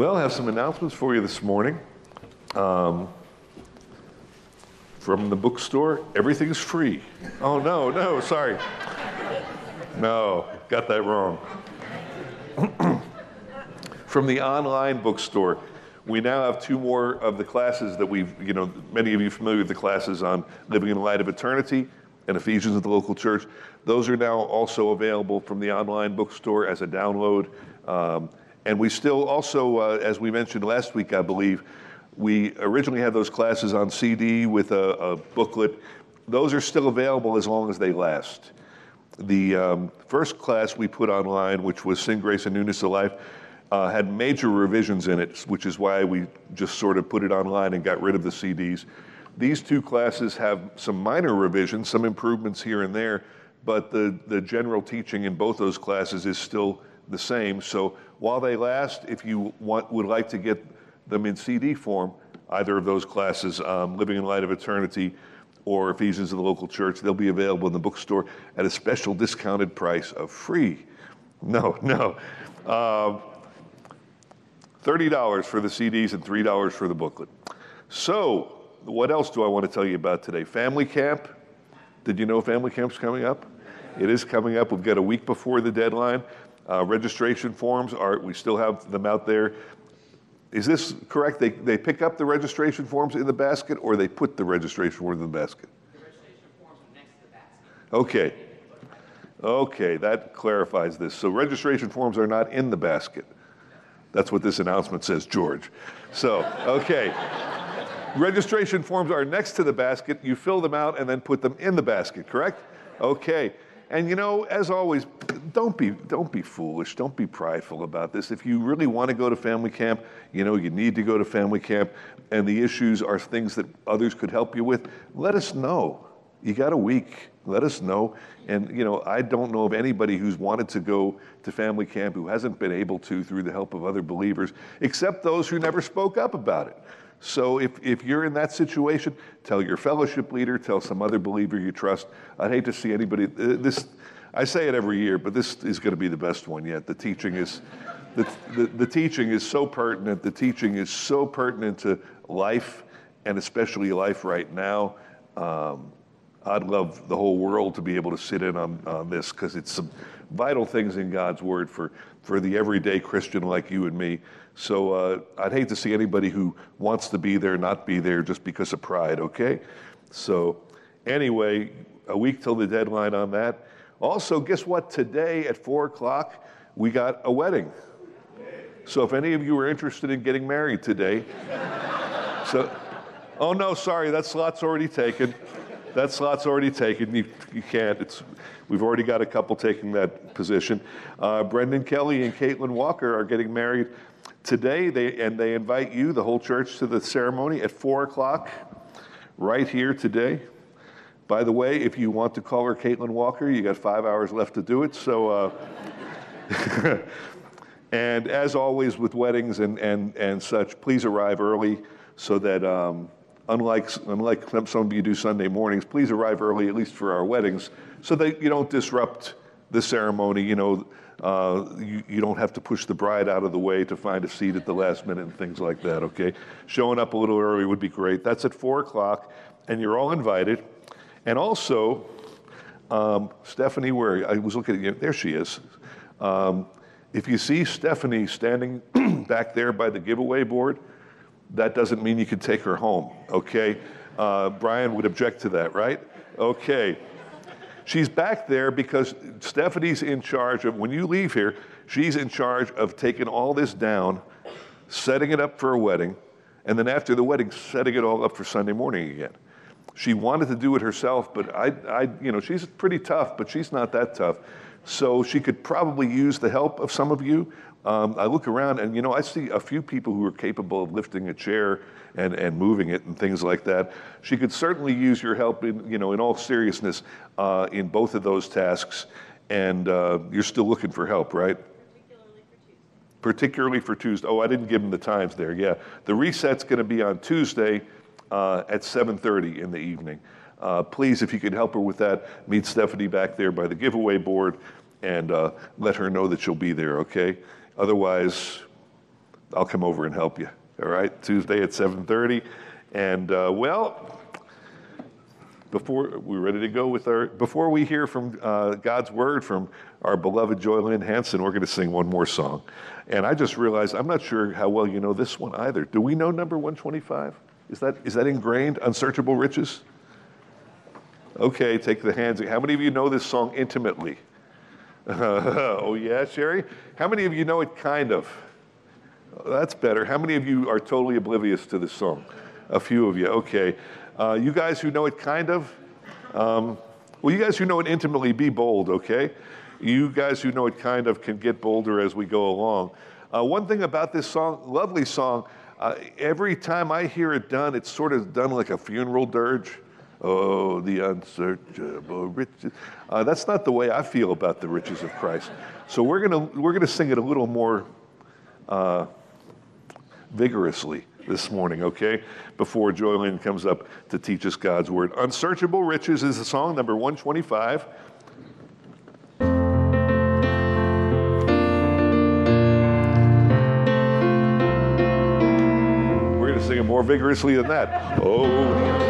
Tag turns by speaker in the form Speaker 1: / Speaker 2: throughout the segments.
Speaker 1: Well, I have some announcements for you this morning. From the bookstore, everything's free. Oh, no, sorry. No, got that wrong. From the online bookstore, we now have two more of the classes that many of you are familiar with the classes on Living in the Light of Eternity and Ephesians of the Local Church. Those are now also available from the online bookstore as a download. And we still also, as we mentioned last week, I believe, we originally had those classes on CD with a booklet. Those are still available as long as they last. The first class we put online, which was Sin, Grace, and Newness of Life, had major revisions in it, which is why we just sort of put it online and got rid of the CDs. These two classes have some minor revisions, some improvements here and there, but the general teaching in both those classes is still the same. So while they last, if you would like to get them in CD form, either of those classes, Living in Light of Eternity or Ephesians of the Local Church, they'll be available in the bookstore at a special discounted price of free. No. $30 for the CDs and $3 for the booklet. So, what else do I want to tell you about today? Family Camp. Did you know Family Camp's coming up? It is coming up. We've got a week before the deadline. Registration forms we still have them out there. Is this correct? They pick up the registration forms in the basket, or they put the registration forms in the basket?
Speaker 2: The registration forms are next to the basket.
Speaker 1: Okay, that clarifies this. So registration forms are not in the basket. That's what this announcement says, George. So, okay. Registration forms are next to the basket. You fill them out and then put them in the basket, correct? Okay. And as always, don't be foolish. Don't be prideful about this. If you really want to go to family camp, you need to go to family camp, and the issues are things that others could help you with, let us know. You got a week. Let us know. And, I don't know of anybody who's wanted to go to family camp who hasn't been able to through the help of other believers, except those who never spoke up about it. So if you're in that situation, tell your fellowship leader, tell some other believer you trust. I'd hate to see anybody, I say it every year, but this is going to be the best one yet. The teaching is so pertinent. The teaching is so pertinent to life, and especially life right now. I'd love the whole world to be able to sit in on this, because it's some vital things in God's Word for the everyday Christian like you and me. So I'd hate to see anybody who wants to be there not be there just because of pride, okay? So anyway, a week till the deadline on that. Also, guess what? Today at 4 o'clock, we got a wedding. So if any of you are interested in getting married today, oh no, sorry, that slot's already taken. You can't. We've already got a couple taking that position. Brendan Kelly and Caitlin Walker are getting married today. They invite you, the whole church, to the ceremony at 4 o'clock, right here today. By the way, if you want to call her Caitlin Walker, you got 5 hours left to do it. So, and as always with weddings and such, please arrive early so that. Unlike some of you do Sunday mornings, please arrive early, at least for our weddings, so that you don't disrupt the ceremony. You don't have to push the bride out of the way to find a seat at the last minute and things like that, okay? Showing up a little early would be great. That's at 4 o'clock, and you're all invited. And also, Stephanie, where I was looking at you, there she is. If you see Stephanie standing back there by the giveaway board, that doesn't mean you can take her home, okay? Brian would object to that, right? Okay. She's back there because Stephanie's in charge of, when you leave here, she's in charge of taking all this down, setting it up for a wedding, and then after the wedding, setting it all up for Sunday morning again. She wanted to do it herself, but she's pretty tough, but she's not that tough. So she could probably use the help of some of you. I look around and, I see a few people who are capable of lifting a chair and moving it and things like that. She could certainly use your help in all seriousness, in both of those tasks. And you're still looking for help, right? Particularly for Tuesday. Oh, I didn't give them the times there. Yeah. The reset's going to be on Tuesday at 7:30 in the evening. Please, if you could help her with that, meet Stephanie back there by the giveaway board and let her know that you'll be there, okay? Otherwise, I'll come over and help you. All right, Tuesday at 7:30. And before we're ready to go before we hear from God's word from our beloved Joy Lynn Hanson, we're going to sing one more song. And I just realized I'm not sure how well you know this one either. Do we know number 125? Is that ingrained? Unsearchable Riches? Okay, take the hands. How many of you know this song intimately? Oh yeah, Sherry? How many of you know it kind of? That's better. How many of you are totally oblivious to this song? A few of you, okay. You guys who know it kind of, you guys who know it intimately, be bold, okay? You guys who know it kind of can get bolder as we go along. One thing about this song, lovely song, every time I hear it done, it's sort of done like a funeral dirge. Oh, the unsearchable riches. That's not the way I feel about the riches of Christ. So we're gonna sing it a little more vigorously this morning, okay? Before Joy Lynn comes up to teach us God's word. Unsearchable Riches is the song, number 125. We're going to sing it more vigorously than that. Oh,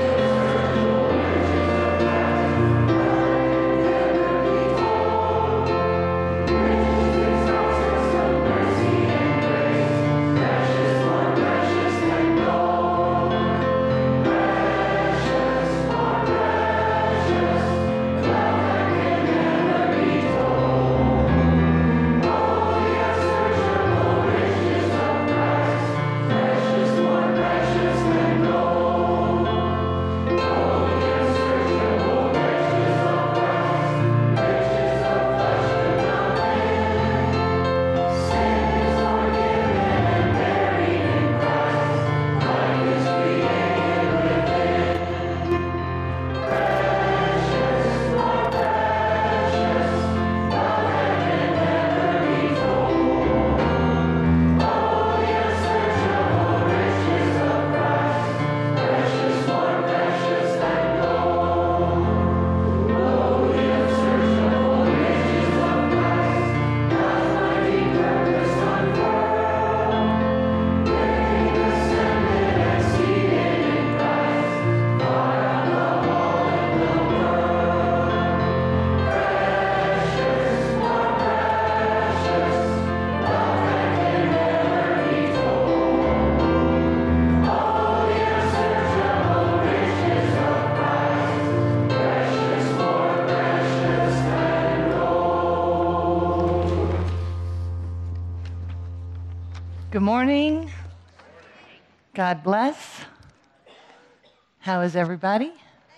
Speaker 3: Good morning. God bless. How is everybody?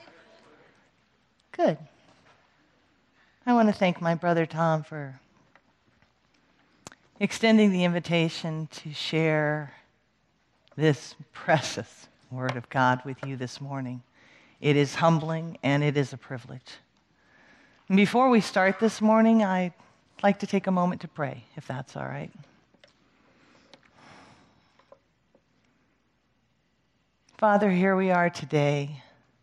Speaker 3: Good. I want to thank my brother Tom for extending the invitation to share this precious word of God with you this morning. It is humbling and it is a privilege. And before we start this morning, I'd like to take a moment to pray, if that's all right. Father, here we are today.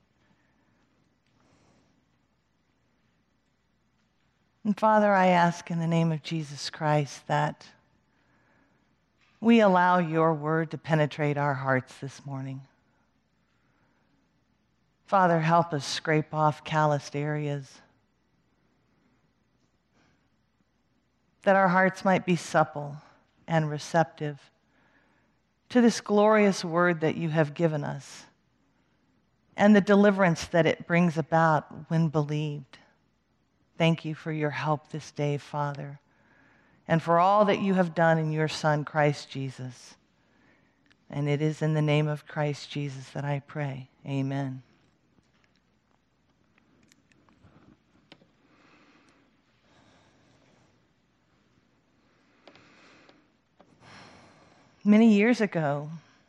Speaker 3: And Father, I ask in the name of Jesus Christ that we allow your word to penetrate our hearts this morning. Father, help us scrape off calloused areas, that our hearts might be supple and receptive to this glorious word that you have given us and the deliverance that it brings about when believed. Thank you for your help this day, Father, and for all that you have done in your Son, Christ Jesus. And it is in the name of Christ Jesus that I pray. Amen. Many years ago,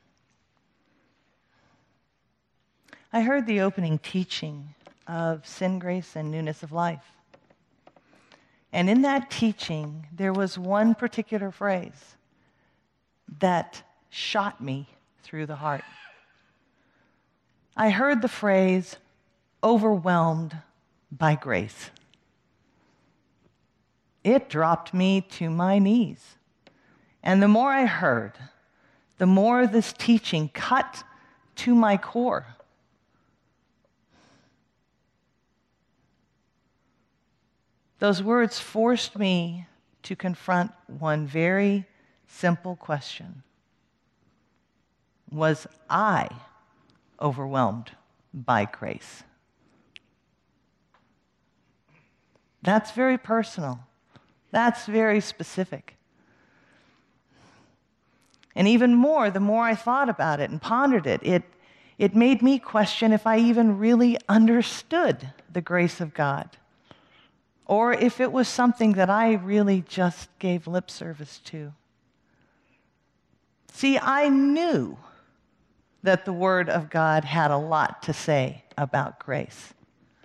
Speaker 3: I heard the opening teaching of Sin, Grace, and Newness of Life. And in that teaching, there was one particular phrase that shot me through the heart. I heard the phrase, overwhelmed by grace. It dropped me to my knees. And the more I heard, the more this teaching cut to my core. Those words forced me to confront one very simple question. Was I overwhelmed by grace? That's very personal. That's very specific. And even more, the more I thought about it and pondered it, it made me question if I even really understood the grace of God, or if it was something that I really just gave lip service to. See, I knew that the Word of God had a lot to say about grace.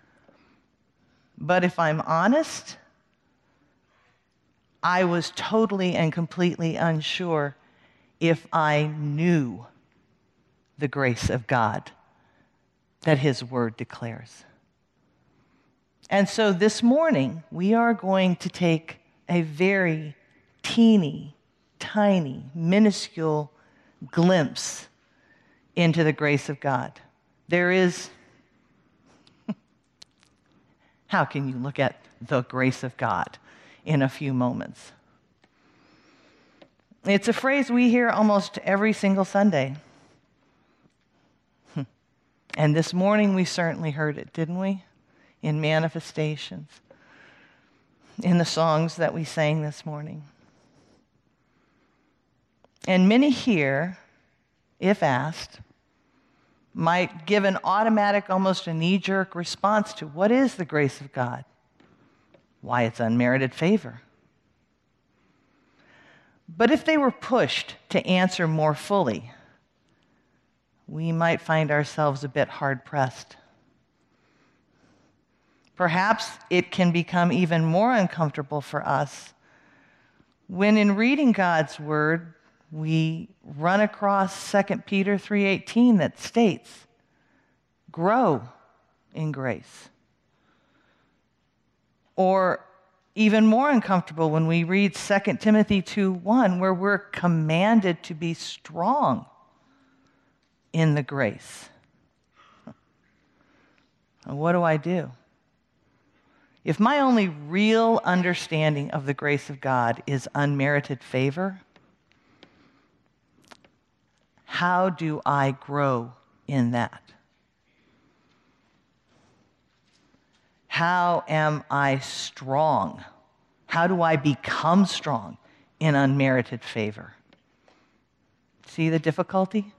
Speaker 3: But if I'm honest, I was totally and completely unsure if I knew the grace of God that His Word declares. And so this morning, we are going to take a very teeny, tiny, minuscule glimpse into the grace of God. There is, how can you look at the grace of God in a few moments? It's a phrase we hear almost every single Sunday. And this morning we certainly heard it, didn't we? In manifestations, in the songs that we sang this morning. And many here, if asked, might give an automatic, almost a knee-jerk response to what is the grace of God? Why, it's unmerited favor. But if they were pushed to answer more fully, we might find ourselves a bit hard-pressed. Perhaps it can become even more uncomfortable for us when in reading God's word, we run across 2 Peter 3:18 that states, grow in grace. Or even more uncomfortable when we read 2 Timothy 2:1, where we're commanded to be strong in the grace. And what do? If my only real understanding of the grace of God is unmerited favor, how do I grow in that? How am I strong? How do I become strong in unmerited favor? See the difficulty?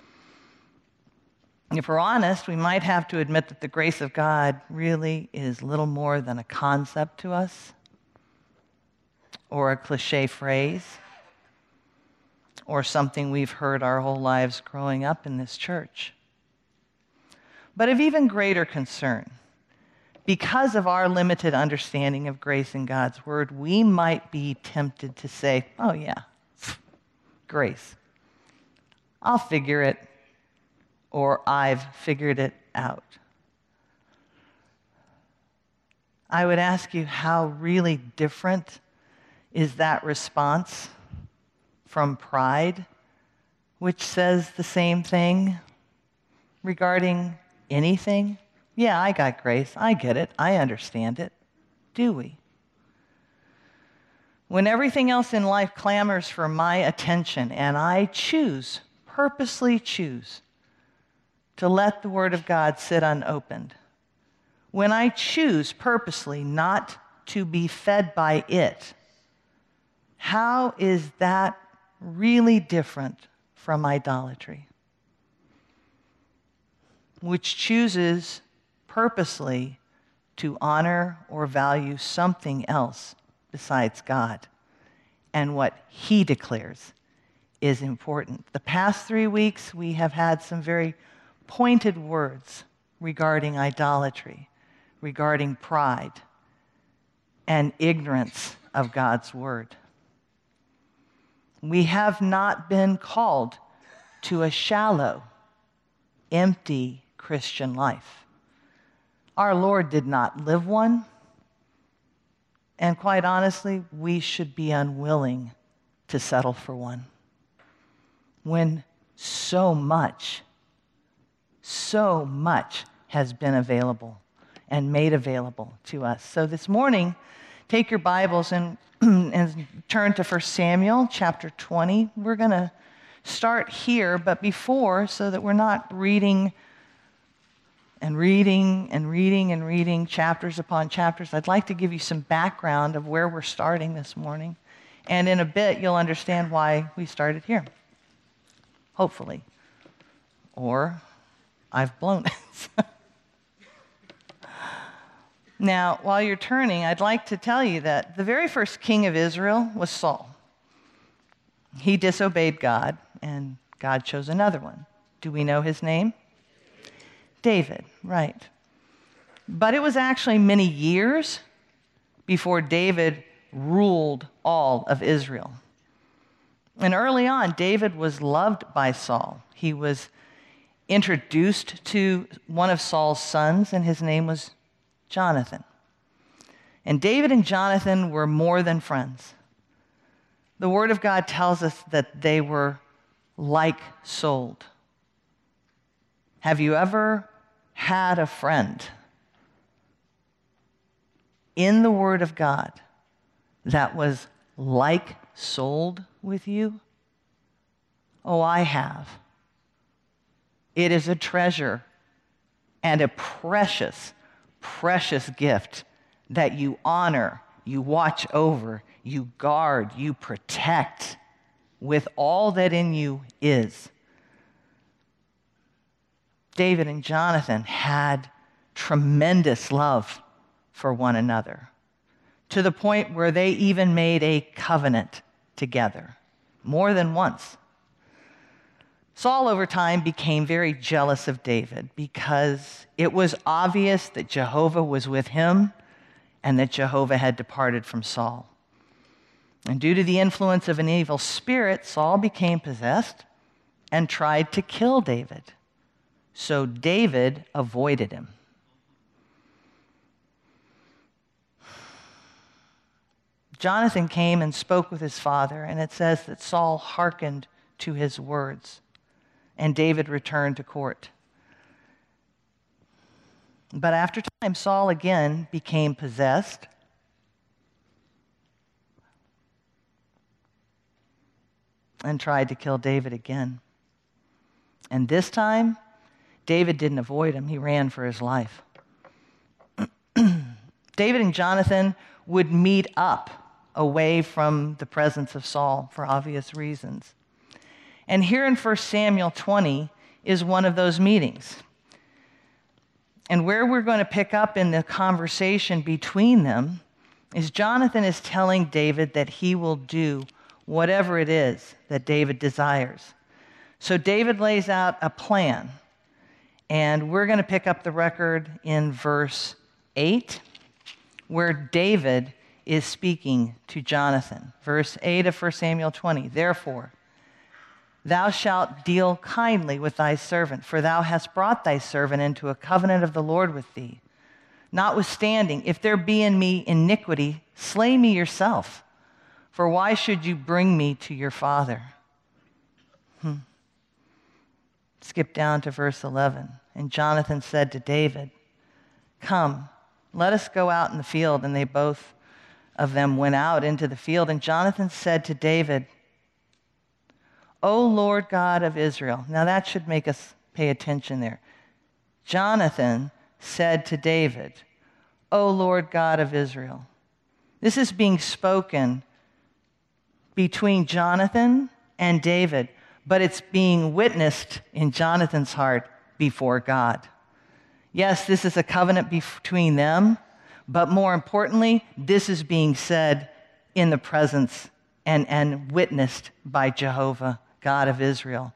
Speaker 3: If we're honest, we might have to admit that the grace of God really is little more than a concept to us, or a cliche phrase, or something we've heard our whole lives growing up in this church. But of even greater concern, because of our limited understanding of grace in God's word, we might be tempted to say, oh yeah, grace. I'll figure it, or I've figured it out. I would ask you, how really different is that response from pride, which says the same thing regarding anything? Yeah, I got grace. I get it. I understand it. Do we? When everything else in life clamors for my attention and I purposely choose, to let the Word of God sit unopened, when I choose purposely not to be fed by it, how is that really different from idolatry, which chooses purposely to honor or value something else besides God and what He declares is important? The past 3 weeks, we have had some very pointed words regarding idolatry, regarding pride, and ignorance of God's word. We have not been called to a shallow, empty Christian life. Our Lord did not live one, and quite honestly, we should be unwilling to settle for one. when so much has been available and made available to us. So this morning, take your Bibles and turn to 1 Samuel chapter 20. We're going to start here, but before, so that we're not reading chapters upon chapters, I'd like to give you some background of where we're starting this morning. And in a bit, you'll understand why we started here. Hopefully. Or I've blown it. Now, while you're turning, I'd like to tell you that the very first king of Israel was Saul. He disobeyed God, and God chose another one. Do we know his name? David, right. But it was actually many years before David ruled all of Israel. And early on, David was loved by Saul. He was introduced to one of Saul's sons, and his name was Jonathan. And David and Jonathan were more than friends. The Word of God tells us that they were like-souled. Have you ever had a friend in the Word of God that was like-souled with you? Oh, I have. It is a treasure and a precious gift that you honor, you watch over, you guard, you protect with all that in you is. David and Jonathan had tremendous love for one another, to the point where they even made a covenant together, more than once. Saul, over time, became very jealous of David because it was obvious that Jehovah was with him and that Jehovah had departed from Saul. And due to the influence of an evil spirit, Saul became possessed and tried to kill David. So David avoided him. Jonathan came and spoke with his father, and it says that Saul hearkened to his words, and David returned to court. But after time, Saul again became possessed. And tried to kill David again. And this time, David didn't avoid him. He ran for his life. David and Jonathan would meet up away from the presence of Saul for obvious reasons. And here in 1 Samuel 20 is one of those meetings. And where we're going to pick up in the conversation between them is Jonathan is telling David that he will do whatever it is that David desires. So David lays out a plan, and we're going to pick up the record in verse 8, where David is speaking to Jonathan. Verse 8 of 1 Samuel 20, "Therefore, thou shalt deal kindly with thy servant, for thou hast brought thy servant into a covenant of the Lord with thee. Notwithstanding, if there be in me iniquity, slay me yourself. For why should you bring me to your father?" Skip down to verse 11. "And Jonathan said to David, Come, let us go out in the field. And they both of them went out into the field. And Jonathan said to David, O Lord God of Israel." Now that should make us pay attention there. Jonathan said to David, "O Lord God of Israel." This is being spoken between Jonathan and David, but it's being witnessed in Jonathan's heart before God. Yes, this is a covenant between them, but more importantly, this is being said in the presence and witnessed by Jehovah, God of Israel.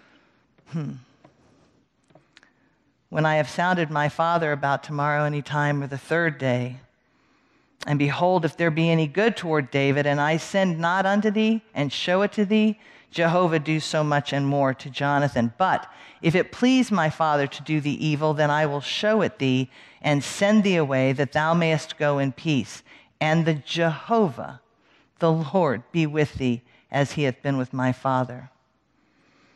Speaker 3: "When I have sounded my father about tomorrow any time or the third day, and behold, if there be any good toward David, and I send not unto thee, and show it to thee, Jehovah do so much and more to Jonathan. But if it please my father to do thee evil, then I will show it thee, and send thee away, that thou mayest go in peace. And the Jehovah, the Lord, be with thee, as he hath been with my father."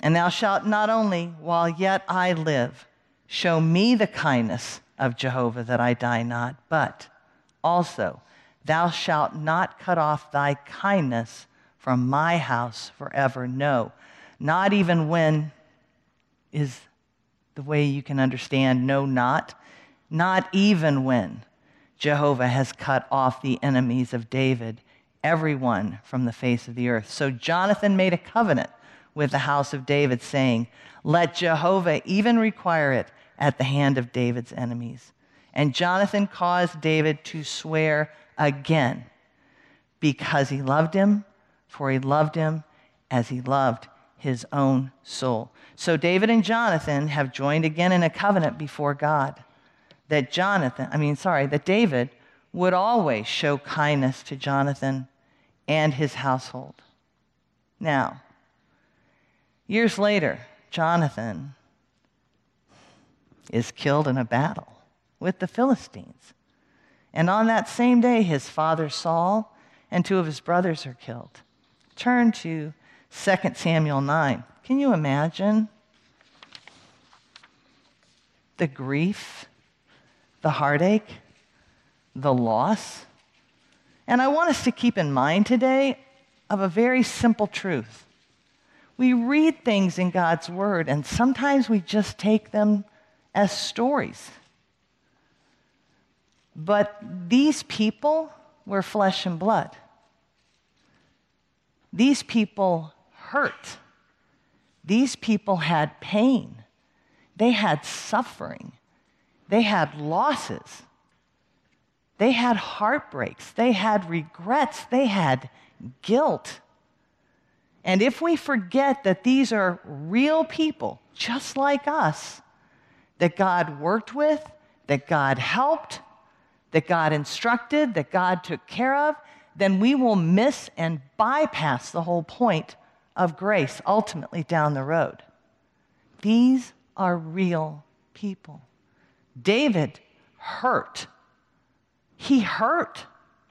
Speaker 3: And thou shalt not only, while yet I live, show me the kindness of Jehovah that I die not, but also thou shalt not cut off thy kindness from my house forever. No, not even when is the way you can understand. No, not even when Jehovah has cut off the enemies of David, everyone from the face of the earth. So Jonathan made a covenant with the house of David, saying, let Jehovah even require it at the hand of David's enemies. And Jonathan caused David to swear again, because he loved him, for he loved him as he loved his own soul. So David and Jonathan have joined again in a covenant before God that David would always show kindness to Jonathan and his household. Now, years later, Jonathan is killed in a battle with the Philistines. And on that same day, his father Saul and 2 of his brothers are killed. Turn to 2 Samuel 9. Can you imagine the grief, the heartache, the loss? And I want us to keep in mind today of a very simple truth. We read things in God's word, and sometimes we just take them as stories. But these people were flesh and blood. These people hurt. These people had pain. They had suffering. They had losses. They had heartbreaks. They had regrets. They had guilt. And if we forget that these are real people, just like us, that God worked with, that God helped, that God instructed, that God took care of, then we will miss and bypass the whole point of grace ultimately down the road. These are real people. David hurt. He hurt.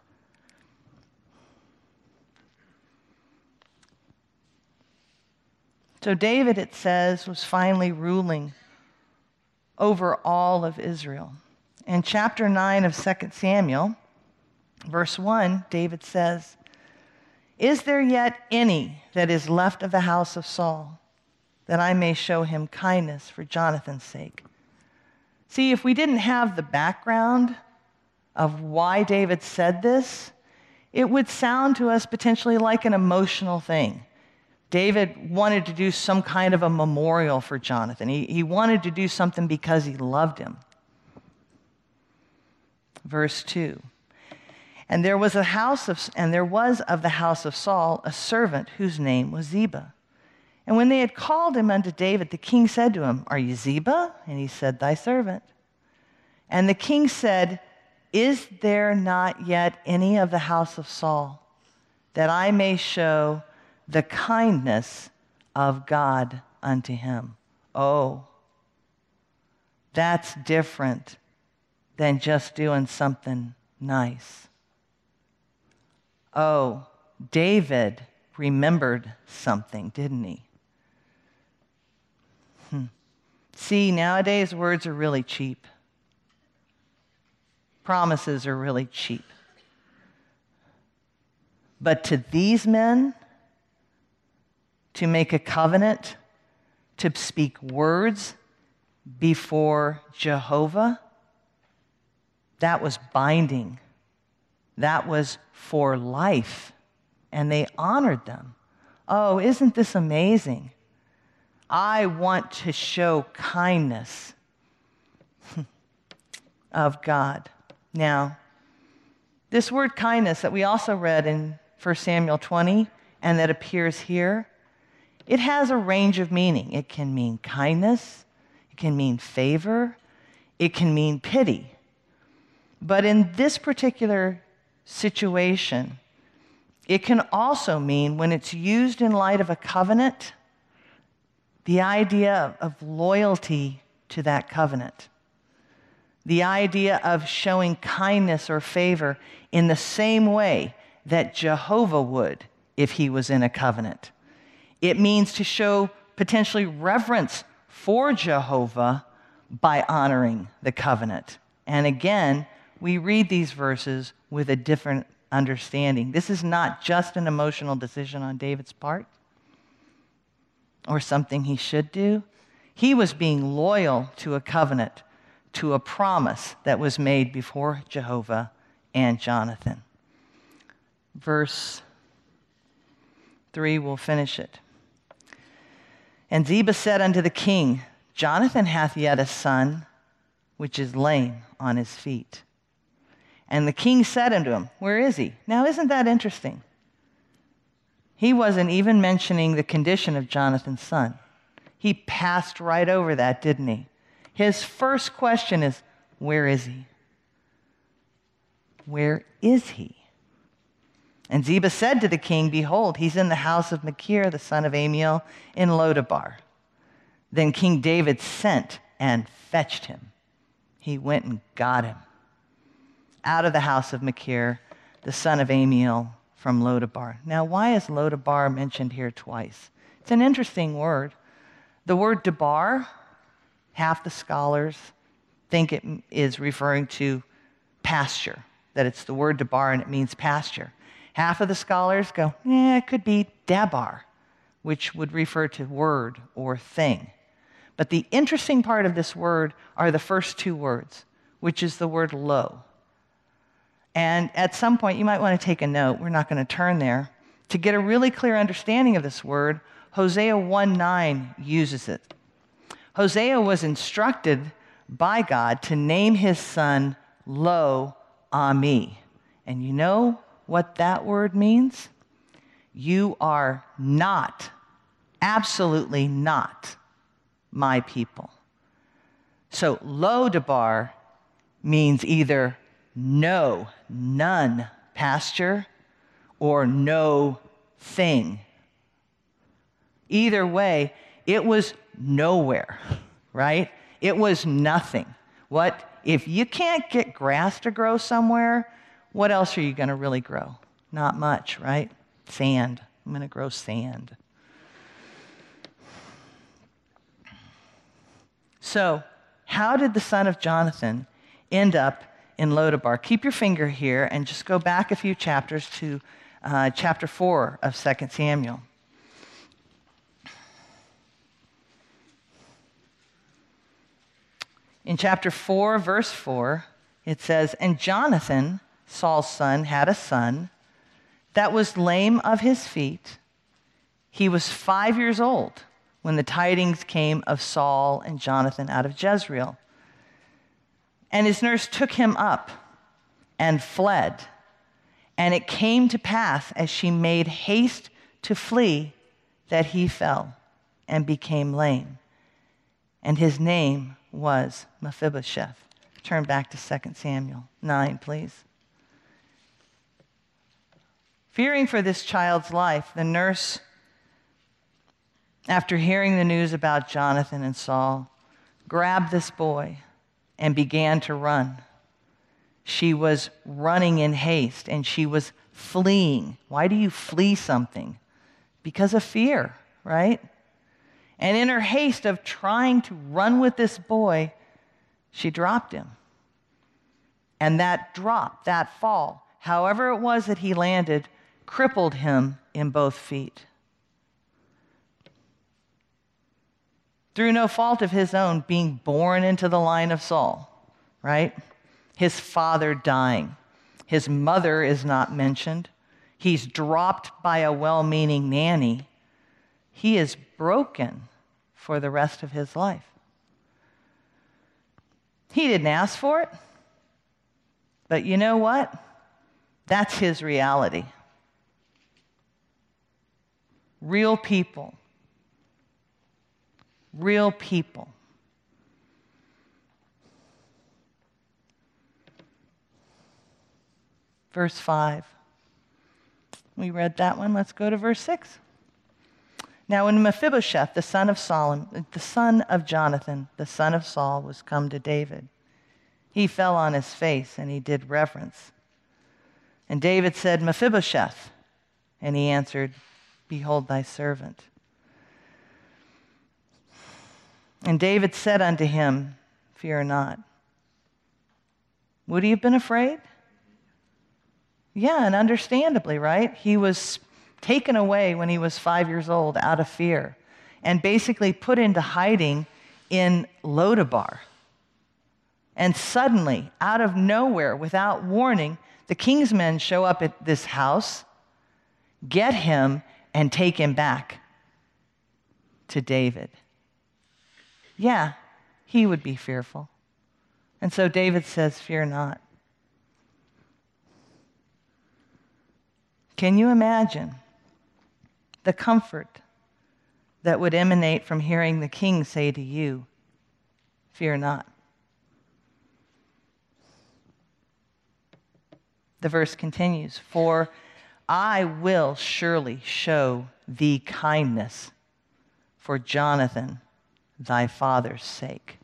Speaker 3: So David, it says, was finally ruling over all of Israel. In chapter 9 of 2 Samuel, verse 1, David says, is there yet any that is left of the house of Saul, that I may show him kindness for Jonathan's sake? See, if we didn't have the background of why David said this, it would sound to us potentially like an emotional thing. David wanted to do some kind of a memorial for Jonathan. He wanted to do something because he loved him. Verse 2. And there was of the house of Saul a servant whose name was Ziba. And when they had called him unto David, the king said to him, are you Ziba? And he said, thy servant. And the king said, is there not yet any of the house of Saul, that I may show the kindness of God unto him? Oh, that's different than just doing something nice. Oh, David remembered something, didn't he? See, nowadays words are really cheap. Promises are really cheap. But to these men, to make a covenant, to speak words before Jehovah, that was binding. That was for life. And they honored them. Oh, isn't this amazing? I want to show kindness of God. Now, this word kindness that we also read in 1 Samuel 20 and that appears here, it has a range of meaning. It can mean kindness, it can mean favor, it can mean pity. But in this particular situation, it can also mean, when it's used in light of a covenant, the idea of loyalty to that covenant. The idea of showing kindness or favor in the same way that Jehovah would if he was in a covenant. It means to show potentially reverence for Jehovah by honoring the covenant. And again, we read these verses with a different understanding. This is not just an emotional decision on David's part or something he should do. He was being loyal to a covenant, to a promise that was made before Jehovah and Jonathan. Verse 3, we'll finish it. And Ziba said unto the king, Jonathan hath yet a son, which is lame on his feet. And the king said unto him, where is he? Now, isn't that interesting? He wasn't even mentioning the condition of Jonathan's son. He passed right over that, didn't he? His first question is, where is he? Where is he? And Ziba said to the king, behold, he's in the house of Machir, the son of Amiel, in Lodabar. Then King David sent and fetched him. He went and got him out of the house of Machir, the son of Amiel, from Lodabar. Now, why is Lodabar mentioned here twice? It's an interesting word. The word debar, half the scholars think it is referring to pasture, that it's the word debar and it means pasture. Half of the scholars go, it could be dabar, which would refer to word or thing. But the interesting part of this word are the first two words, which is the word lo. And at some point, you might want to take a note. We're not going to turn there. To get a really clear understanding of this word, Hosea 1:9 uses it. Hosea was instructed by God to name his son Lo Ami. And you know what that word means? You are not, absolutely not, my people. So Lo Debar means either no, none pasture, or no thing. Either way, it was nowhere, right? It was nothing. What? If you can't get grass to grow somewhere, what else are you going to really grow? Not much, right? Sand. I'm going to grow sand. So, how did the son of Jonathan end up in Lodabar? Keep your finger here and just go back a few chapters to chapter 4 of 2 Samuel. In chapter 4, verse 4, it says, And Jonathan, Saul's son, had a son that was lame of his feet. He was 5 years old when the tidings came of Saul and Jonathan out of Jezreel. And his nurse took him up and fled. And it came to pass, as she made haste to flee, that he fell and became lame. And his name was Mephibosheth. Turn back to 2 Samuel 9, please. Fearing for this child's life, the nurse, after hearing the news about Jonathan and Saul, grabbed this boy and began to run. She was running in haste and she was fleeing. Why do you flee something? Because of fear, right? And in her haste of trying to run with this boy, she dropped him. And that drop, that fall, however it was that he landed, crippled him in both feet. Through no fault of his own, being born into the line of Saul, right? His father dying. His mother is not mentioned. He's dropped by a well-meaning nanny. He is broken for the rest of his life. He didn't ask for it, but you know what? That's his reality. Real people. Real people. Verse 5. We read that one. Let's go to verse 6. Now when Mephibosheth, the son of Jonathan, the son of Saul, was come to David, he fell on his face and he did reverence. And David said, Mephibosheth. And he answered, Behold thy servant. And David said unto him, Fear not. Would he have been afraid? Yeah, and understandably, right? He was taken away when he was 5 years old out of fear and basically put into hiding in Lodabar. And suddenly, out of nowhere, without warning, the king's men show up at this house, get him, and take him back to David. Yeah, he would be fearful. And so David says, Fear not. Can you imagine the comfort that would emanate from hearing the king say to you, Fear not? The verse continues, For I will surely show thee kindness for Jonathan, thy father's sake.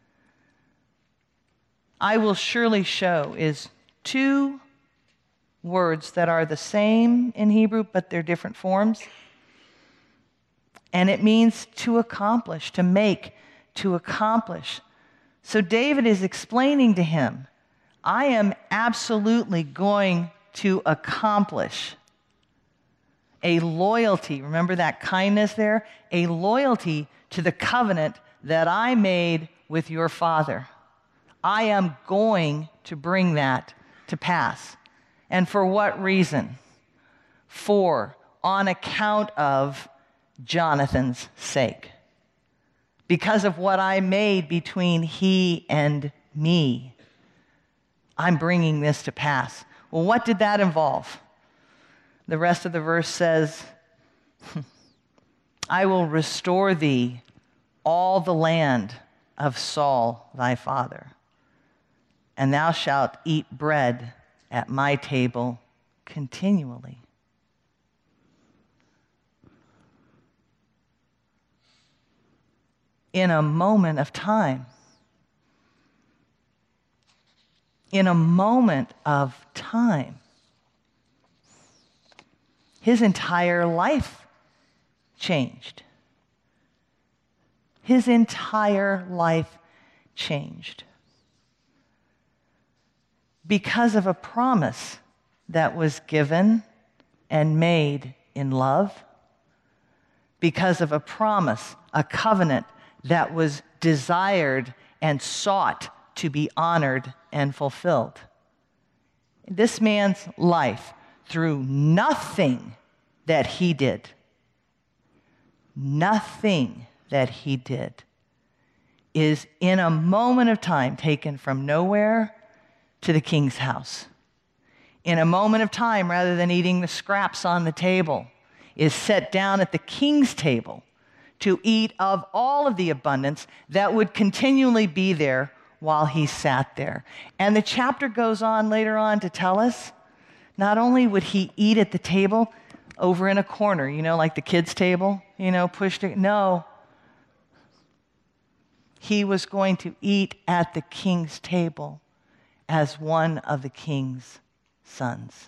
Speaker 3: I will surely show is two words that are the same in Hebrew, but they're different forms. And it means to accomplish, to make, to accomplish. So David is explaining to him, I am absolutely going to accomplish a loyalty. Remember that kindness there? A loyalty to the covenant that I made with your father. I am going to bring that to pass. And for what reason? For, on account of Jonathan's sake. Because of what I made between he and me, I'm bringing this to pass. Well, what did that involve? The rest of the verse says, I will restore thee all the land of Saul thy father, and thou shalt eat bread at my table continually. In a moment of time, his entire life changed. His entire life changed. Because of a promise that was given and made in love, because of a promise, a covenant that was desired and sought to be honored and fulfilled. This man's life, through nothing that he did, is in a moment of time taken from nowhere to the king's house. In a moment of time, rather than eating the scraps on the table, is set down at the king's table to eat of all of the abundance that would continually be there while he sat there. And the chapter goes on later on to tell us, not only would he eat at the table over in a corner, like the kids' table, pushed it. No. He was going to eat at the king's table as one of the king's sons.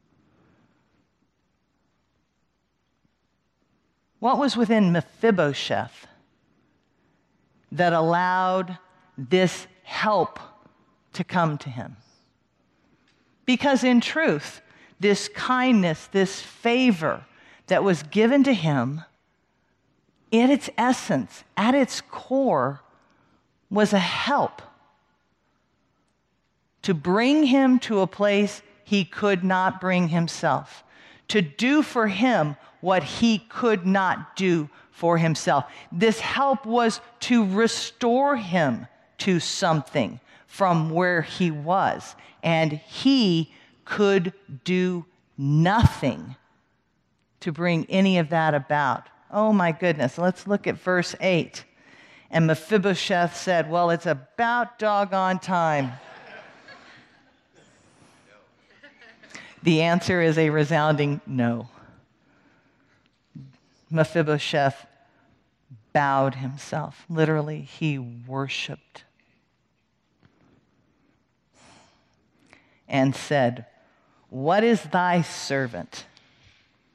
Speaker 3: What was within Mephibosheth that allowed this help to come to him? Because in truth, this kindness, this favor that was given to him, in its essence, at its core, was a help to bring him to a place he could not bring himself, to do for him what he could not do for himself. This help was to restore him to something from where he was, and he could do nothing to bring any of that about. Oh my goodness, let's look at verse 8. And Mephibosheth said, well, it's about doggone time. The answer is a resounding no. Mephibosheth bowed himself. Literally, he worshiped. And said, what is thy servant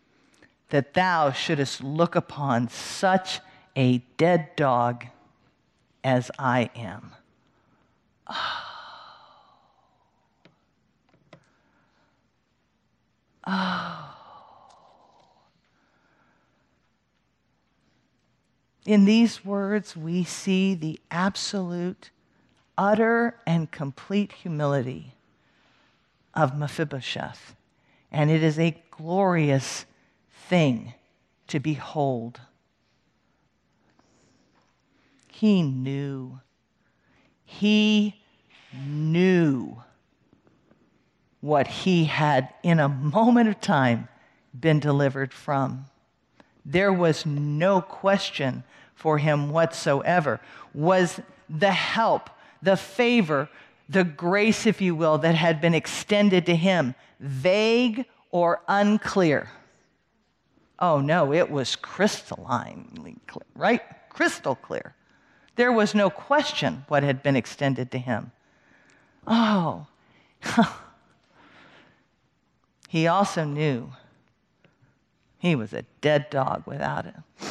Speaker 3: that thou shouldest look upon such a dead dog as I am. In these words, we see the absolute, utter, and complete humility of Mephibosheth. And it is a glorious thing to behold. He knew what he had, in a moment of time, been delivered from. There was no question for him whatsoever. Was the help, the favor, the grace, if you will, that had been extended to him vague or unclear? Oh no, it was crystallinely clear, right? Crystal clear. There was no question what had been extended to him. Oh, he also knew he was a dead dog without it.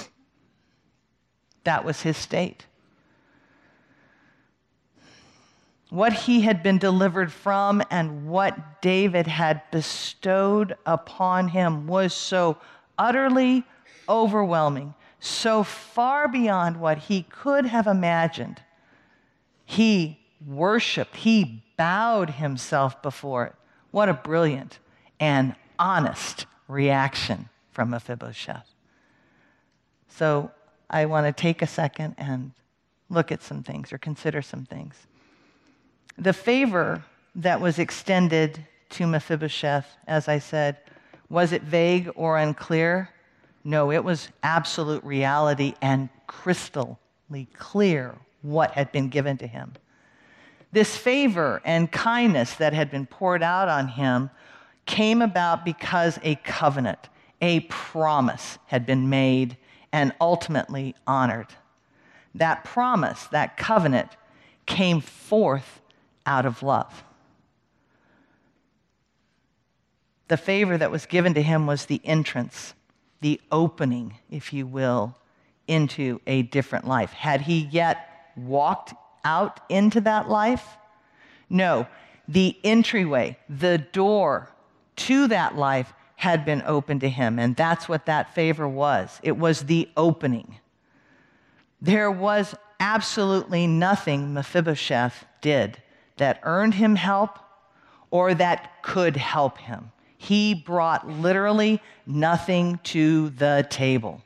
Speaker 3: That was his state. What he had been delivered from and what David had bestowed upon him was so utterly overwhelming, so far beyond what he could have imagined. He worshiped, he bowed himself before it. What a brilliant and honest reaction from Mephibosheth. So I want to take a second and look at some things or consider some things. The favor that was extended to Mephibosheth, as I said, was it vague or unclear? No, it was absolute reality and crystally clear what had been given to him. This favor and kindness that had been poured out on him came about because a covenant, a promise had been made and ultimately honored. That promise, that covenant, came forth out of love. The favor that was given to him was the entrance, the opening, if you will, into a different life. Had he yet walked out into that life? No. The entryway, the door to that life had been opened to him, and that's what that favor was. It was the opening. There was absolutely nothing Mephibosheth did that earned him help or that could help him. He brought literally nothing to the table.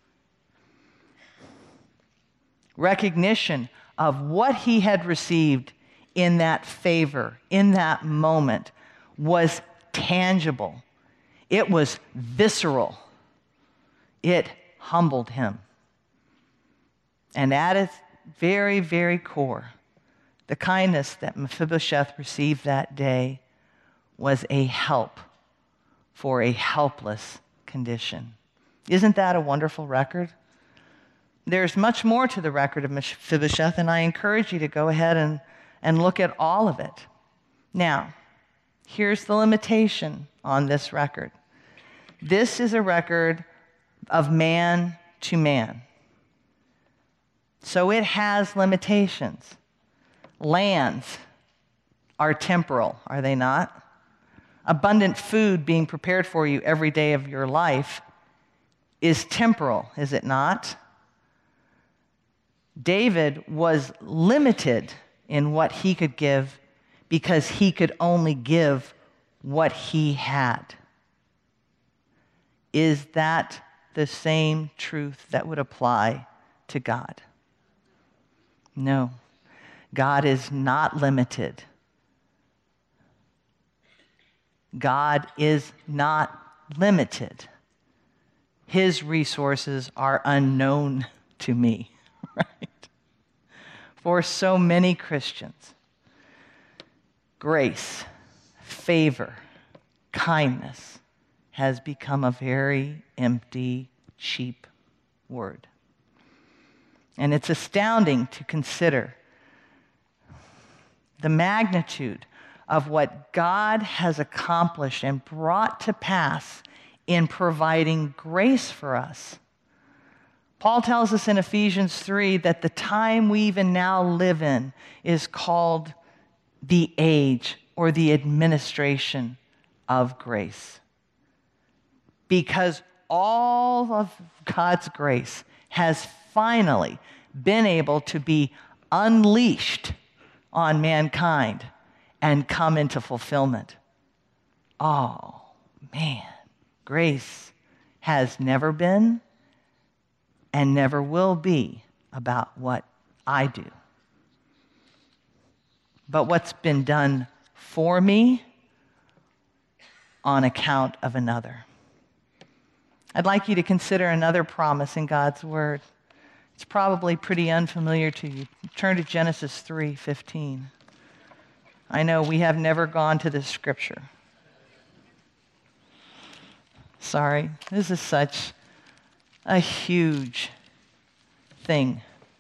Speaker 3: Recognition of what he had received in that favor, in that moment, was tangible. It was visceral. It humbled him. And at its very, very core, the kindness that Mephibosheth received that day was a help for a helpless condition. Isn't that a wonderful record? There's much more to the record of Mephibosheth, and I encourage you to go ahead and look at all of it. Now, here's the limitation on this record. This is a record of man to man. So it has limitations. Lands are temporal, are they not? Abundant food being prepared for you every day of your life is temporal, is it not? David was limited in what he could give because he could only give what he had. Is that the same truth that would apply to God? No. God is not limited. God is not limited. His resources are unknown to me, right? For so many Christians, grace, favor, kindness has become a very empty, cheap word. And it's astounding to consider the magnitude of what God has accomplished and brought to pass in providing grace for us, Paul tells us in Ephesians 3 that the time we even now live in is called the age or the administration of grace. Because all of God's grace has finally been able to be unleashed on mankind and come into fulfillment. Oh, man, grace has never been and never will be about what I do, but what's been done for me on account of another. I'd like you to consider another promise in God's Word. It's probably pretty unfamiliar to you. Turn to Genesis 3:15. I know we have never gone to this scripture. Sorry, this is such a huge thing.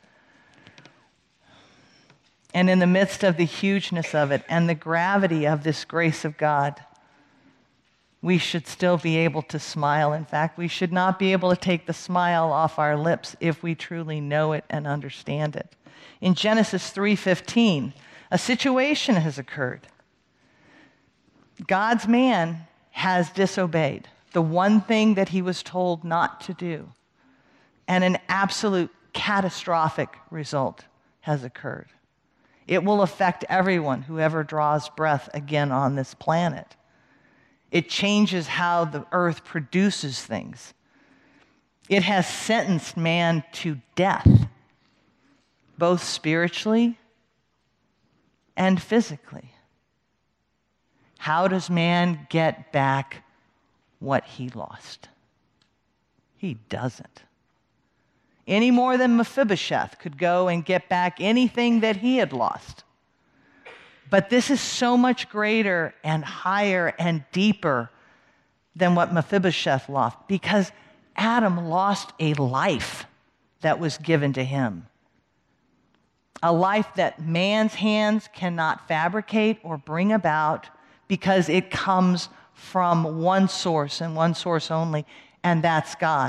Speaker 3: And in the midst of the hugeness of it and the gravity of this grace of God, we should still be able to smile. In fact, we should not be able to take the smile off our lips if we truly know it and understand it. In Genesis 3:15, a situation has occurred. God's man has disobeyed the one thing that he was told not to do, and an absolute catastrophic result has occurred. It will affect everyone who ever draws breath again on this planet. It changes how the earth produces things. It has sentenced man to death, both spiritually and physically. How does man get back what he lost? He doesn't. Any more than Mephibosheth could go and get back anything that he had lost. But this is so much greater and higher and deeper than what Mephibosheth lost, because Adam lost a life that was given to him. A life that man's hands cannot fabricate or bring about, because it comes from one source and one source only, and that's God.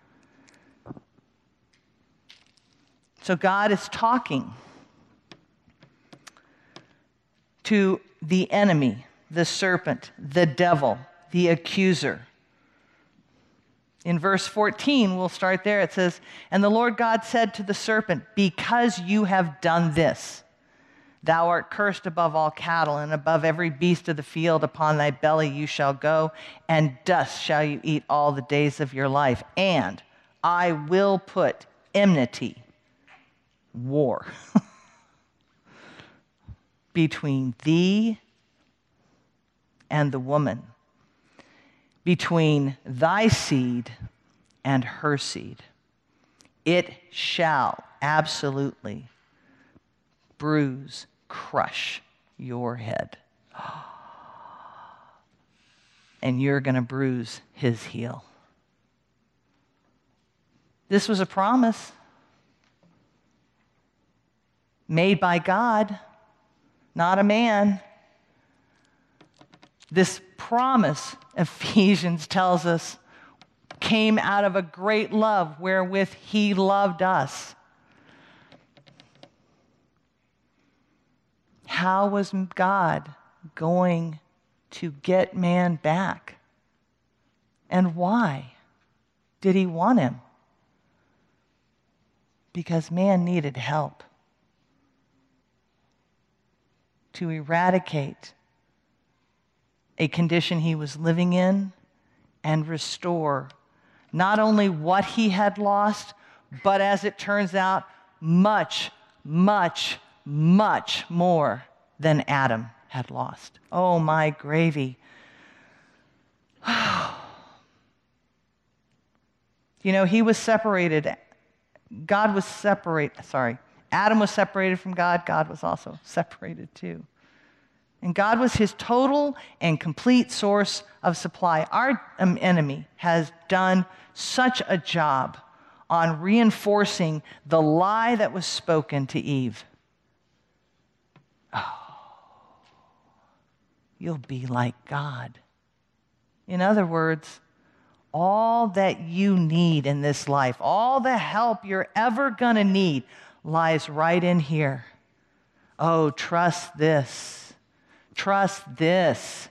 Speaker 3: So God is talking to the enemy, the serpent, the devil, the accuser. In verse 14, we'll start there. It says, "And the Lord God said to the serpent, because you have done this, thou art cursed above all cattle, and above every beast of the field. Upon thy belly you shall go, and dust shall you eat all the days of your life. And I will put enmity," war, "between thee and the woman, between thy seed and her seed. It shall absolutely bruise, crush your head. And you're going to bruise his heel." This was a promise made by God, not a man. This promise, Ephesians tells us, came out of a great love wherewith he loved us. How was God going to get man back? And why did he want him? Because man needed help to eradicate a condition he was living in and restore not only what he had lost, but as it turns out, much, much, much more than Adam had lost. Oh, my gravy. You know, he was separated. Adam was separated from God. God was also separated too. And God was his total and complete source of supply. Our enemy has done such a job on reinforcing the lie that was spoken to Eve. Oh, you'll be like God. In other words, all that you need in this life, all the help you're ever going to need lies right in here. Oh, trust this. Trust this.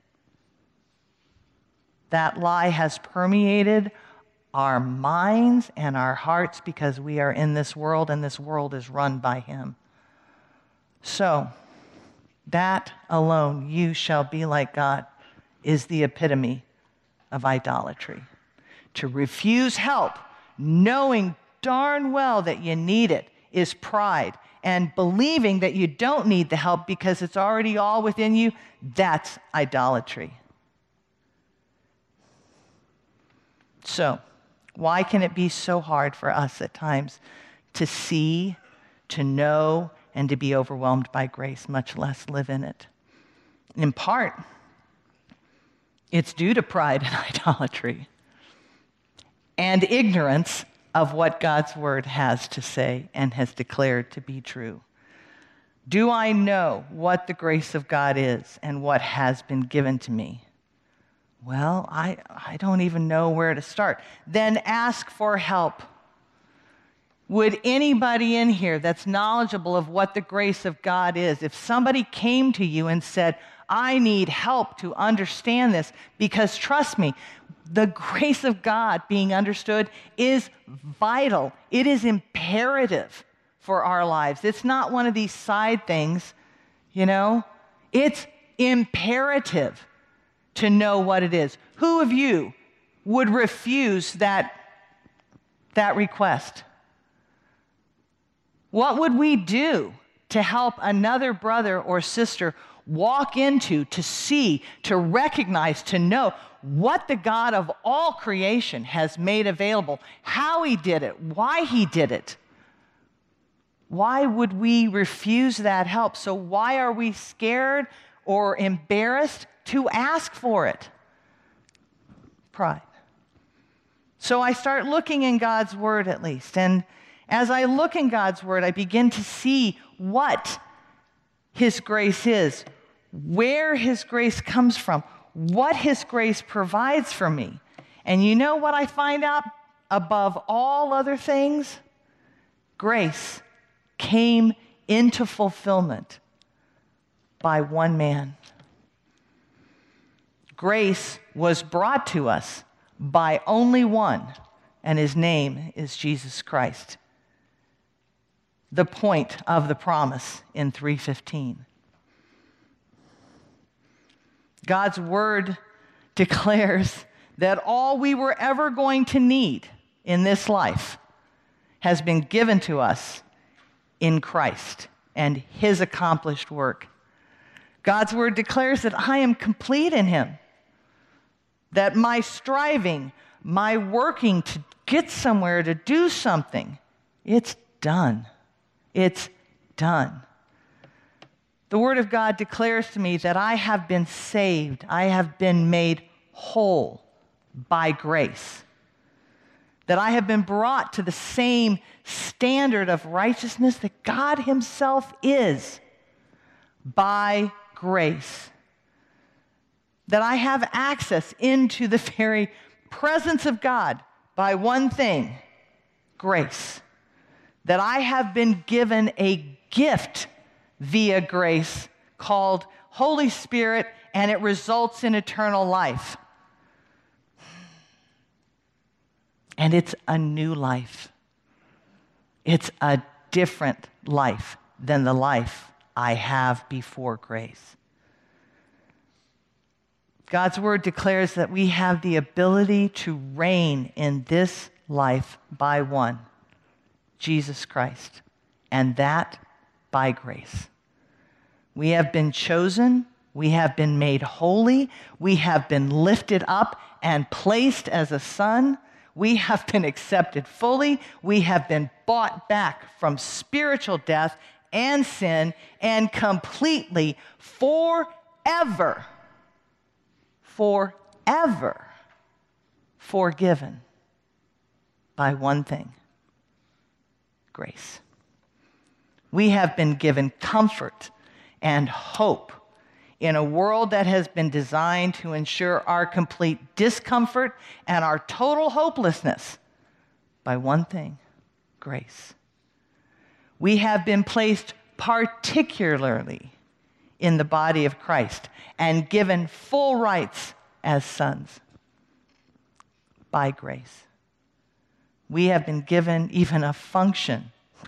Speaker 3: That lie has permeated our minds and our hearts because we are in this world and this world is run by him. So, that alone, you shall be like God, is the epitome of idolatry. To refuse help, knowing darn well that you need it, is pride. And believing that you don't need the help because it's already all within you, that's idolatry. So, why can it be so hard for us at times to see, to know, and to be overwhelmed by grace, much less live in it? In part, it's due to pride and idolatry and ignorance of what God's word has to say and has declared to be true. Do I know what the grace of God is and what has been given to me? Well, I don't even know where to start. Then ask for help. Would anybody in here that's knowledgeable of what the grace of God is, if somebody came to you and said, I need help to understand this, because trust me, the grace of God being understood is vital. It is imperative for our lives. It's not one of these side things, you know. It's imperative to know what it is. Who of you would refuse that request? What would we do to help another brother or sister walk into, to see, to recognize, to know what the God of all creation has made available, how he did it, why he did it? Why would we refuse that help? So why are we scared or embarrassed to ask for it? Pride. So I start looking in God's word at least. And as I look in God's word, I begin to see what his grace is, where his grace comes from, what his grace provides for me. And you know what I find out above all other things? Grace came into fulfillment by one man. Grace was brought to us by only one, and his name is Jesus Christ. The point of the promise in 3:15. God's word declares that all we were ever going to need in this life has been given to us in Christ and his accomplished work. God's word declares that I am complete in him, that my striving, my working to get somewhere, to do something, it's done. It's done. The Word of God declares to me that I have been saved, I have been made whole by grace, that I have been brought to the same standard of righteousness that God himself is by grace, that I have access into the very presence of God by one thing, grace, that I have been given a gift via grace called Holy Spirit, and it results in eternal life. And it's a new life. It's a different life than the life I have before grace. God's word declares that we have the ability to reign in this life by one, Jesus Christ, and that by grace. We have been chosen, we have been made holy, we have been lifted up and placed as a son, we have been accepted fully, we have been bought back from spiritual death and sin, and completely, forever forgiven by one thing, grace. We have been given comfort and hope in a world that has been designed to ensure our complete discomfort and our total hopelessness by one thing: grace. We have been placed particularly in the body of Christ and given full rights as sons by grace. We have been given even a function.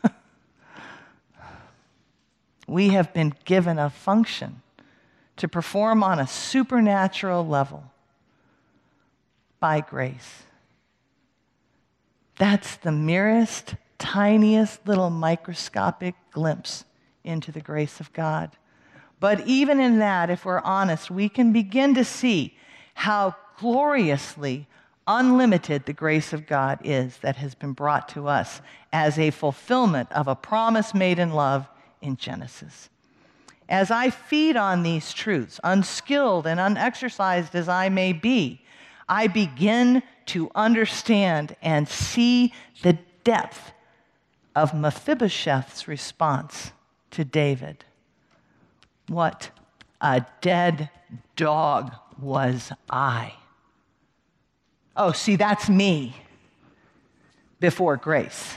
Speaker 3: We have been given a function to perform on a supernatural level by grace. That's the merest, tiniest little microscopic glimpse into the grace of God. But even in that, if we're honest, we can begin to see how gloriously unlimited the grace of God is that has been brought to us as a fulfillment of a promise made in love in Genesis. As I feed on these truths, unskilled and unexercised as I may be, I begin to understand and see the depth of Mephibosheth's response to David. What a dead dog was I. Oh, see, that's me before grace.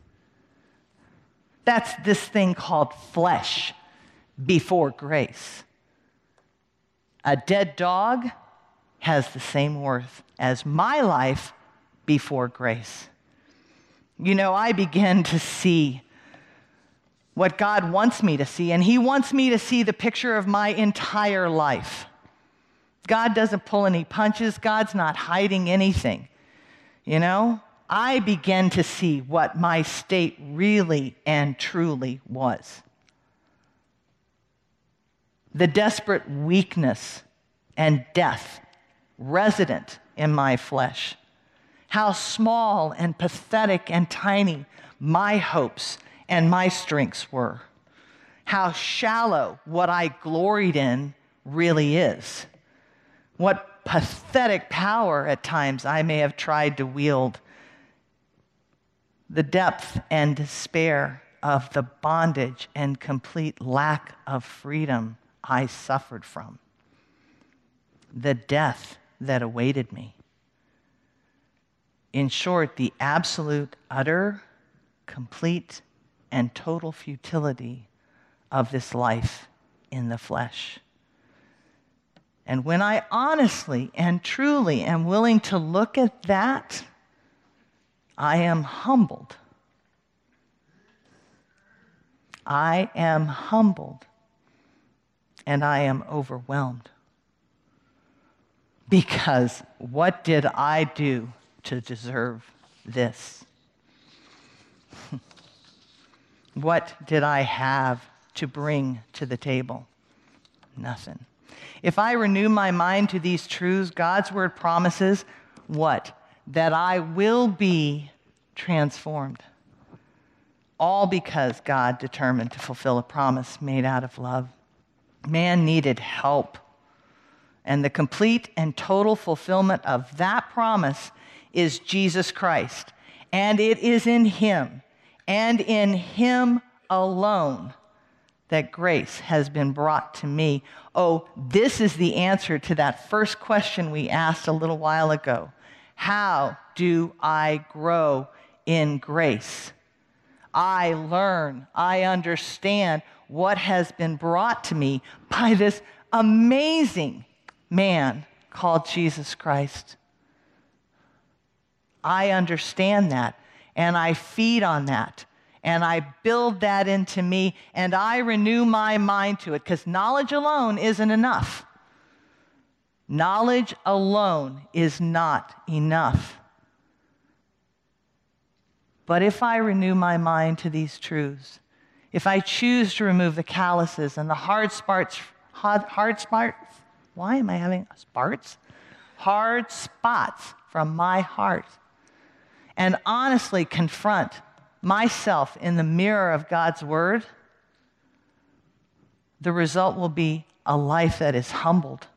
Speaker 3: That's this thing called flesh before grace. A dead dog has the same worth as my life before grace. You know, I begin to see what God wants me to see, and He wants me to see the picture of my entire life. God doesn't pull any punches. God's not hiding anything. You know, I begin to see what my state really and truly was. The desperate weakness and death resident in my flesh. How small and pathetic and tiny my hopes and my strengths were. How shallow what I gloried in really is. What pathetic power at times I may have tried to wield. The depth and despair of the bondage and complete lack of freedom I suffered from. The death that awaited me. In short, the absolute, utter, complete, and total futility of this life in the flesh. And when I honestly and truly am willing to look at that, I am humbled. I am humbled, and I am overwhelmed. Because what did I do to deserve this? What did I have to bring to the table? Nothing. If I renew my mind to these truths, God's word promises what? That I will be transformed. All because God determined to fulfill a promise made out of love. Man needed help. And the complete and total fulfillment of that promise is Jesus Christ. And it is in Him, and in Him alone, that grace has been brought to me. Oh, this is the answer to that first question we asked a little while ago. How do I grow in grace? I learn, I understand what has been brought to me by this amazing man called Jesus Christ. I understand that, and I feed on that, and I build that into me, and I renew my mind to it, because knowledge alone isn't enough. Knowledge alone is not enough. But if I renew my mind to these truths, if I choose to remove the calluses and the hard spots, why am I having sparts? Hard spots from my heart, and honestly confront myself in the mirror of God's word, the result will be a life that is humbled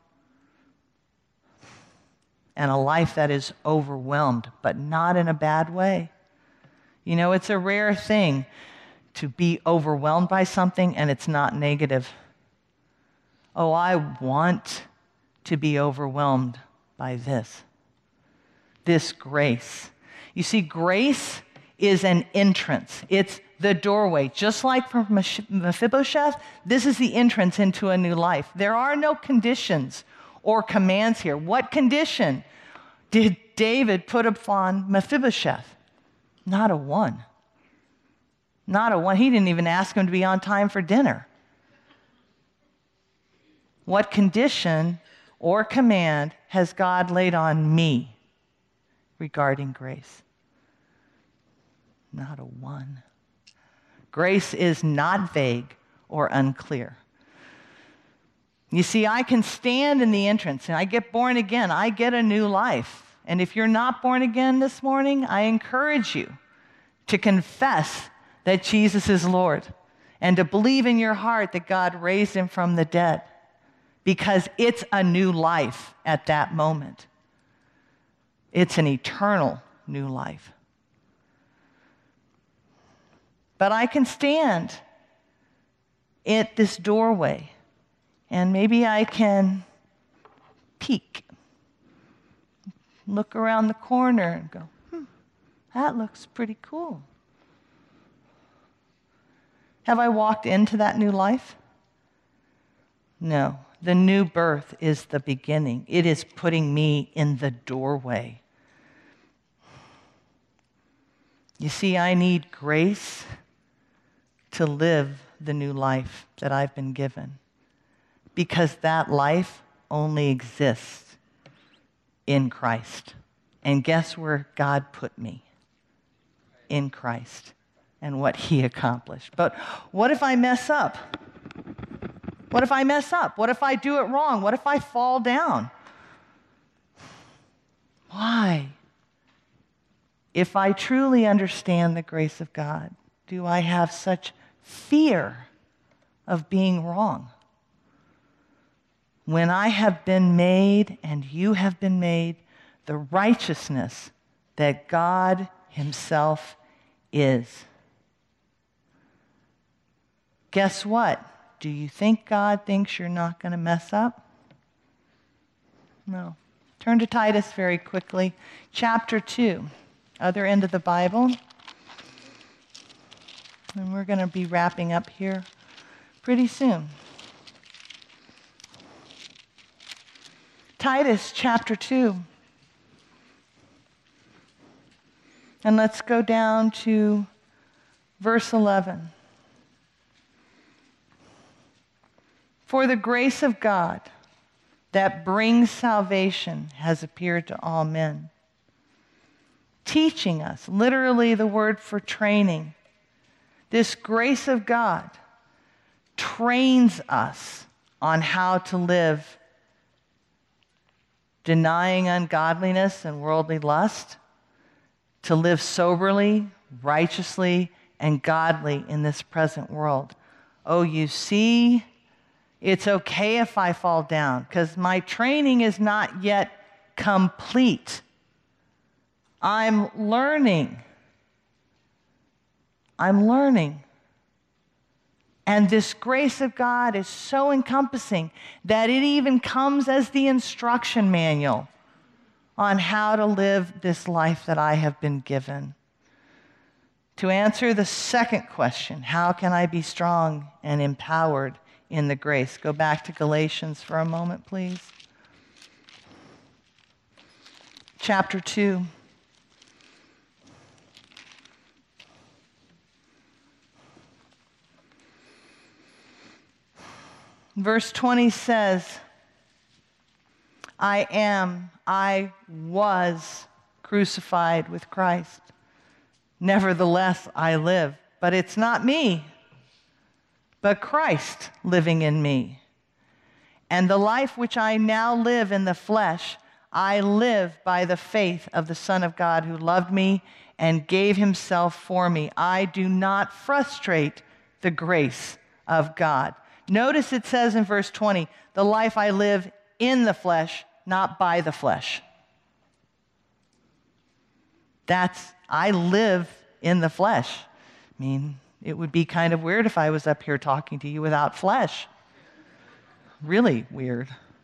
Speaker 3: and a life that is overwhelmed, but not in a bad way. You know, it's a rare thing to be overwhelmed by something and it's not negative. Oh, I want to be overwhelmed by this grace. You see, grace is an entrance. It's the doorway. Just like for Mephibosheth, this is the entrance into a new life. There are no conditions or commands here. What condition did David put upon Mephibosheth? Not a one. Not a one. He didn't even ask him to be on time for dinner. What condition or command has God laid on me regarding grace? Not a one. Grace is not vague or unclear. You see, I can stand in the entrance and I get born again. I get a new life. And if you're not born again this morning, I encourage you to confess that Jesus is Lord and to believe in your heart that God raised him from the dead, because it's a new life at that moment. It's an eternal new life. But I can stand at this doorway and maybe I can peek, look around the corner and go, that looks pretty cool. Have I walked into that new life? No. The new birth is the beginning. It is putting me in the doorway. You see, I need grace to live the new life that I've been given, because that life only exists in Christ. And guess where God put me? In Christ and what he accomplished. But what if I mess up? What if I mess up? What if I do it wrong? What if I fall down? Why? If I truly understand the grace of God, do I have such fear of being wrong? When I have been made and you have been made the righteousness that God himself is. Guess what? Do you think God thinks you're not going to mess up? No. Turn to Titus very quickly. Chapter 2, other end of the Bible. And we're going to be wrapping up here pretty soon. Titus chapter 2. And let's go down to verse 11. For the grace of God that brings salvation has appeared to all men, teaching us, literally the word for training. This grace of God trains us on how to live, denying ungodliness and worldly lust, to live soberly, righteously, and godly in this present world. Oh, you see, it's okay if I fall down, because my training is not yet complete. I'm learning. And this grace of God is so encompassing that it even comes as the instruction manual on how to live this life that I have been given. To answer the second question, how can I be strong and empowered in the grace? Go back to Galatians for a moment, please. Chapter 2. Verse 20 says, I was crucified with Christ. Nevertheless, I live. But it's not me, but Christ living in me. And the life which I now live in the flesh, I live by the faith of the Son of God who loved me and gave himself for me. I do not frustrate the grace of God. Notice it says in verse 20, the life I live in the flesh, not by the flesh. I live in the flesh. I mean, it would be kind of weird if I was up here talking to you without flesh. really weird.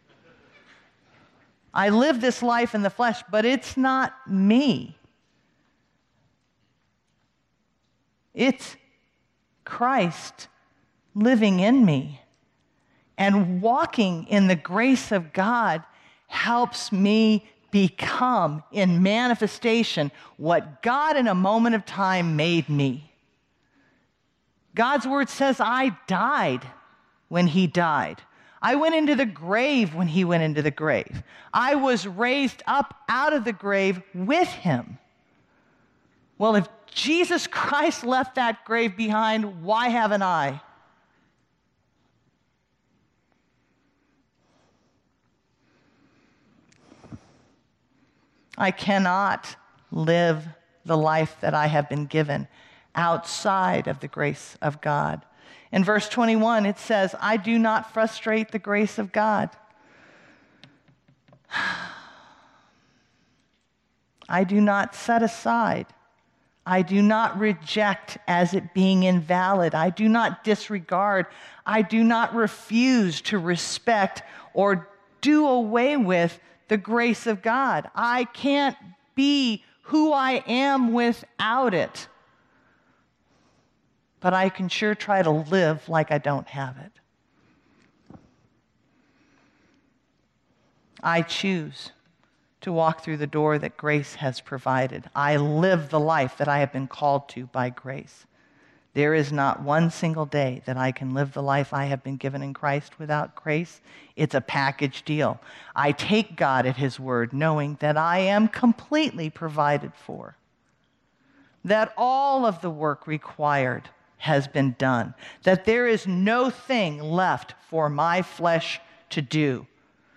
Speaker 3: I live this life in the flesh, but it's not me. It's Christ living in me. And walking in the grace of God helps me become, in manifestation, what God in a moment of time made me. God's word says I died when he died. I went into the grave when he went into the grave. I was raised up out of the grave with him. Well, if Jesus Christ left that grave behind, why haven't I? I cannot live the life that I have been given outside of the grace of God. In verse 21, it says, I do not frustrate the grace of God. I do not set aside. I do not reject as it being invalid. I do not disregard. I do not refuse to respect or do away with the grace of God. I can't be who I am without it. But I can sure try to live like I don't have it. I choose to walk through the door that grace has provided. I live the life that I have been called to by grace. There is not one single day that I can live the life I have been given in Christ without grace. It's a package deal. I take God at his word, knowing that I am completely provided for, that all of the work required has been done, that there is no thing left for my flesh to do.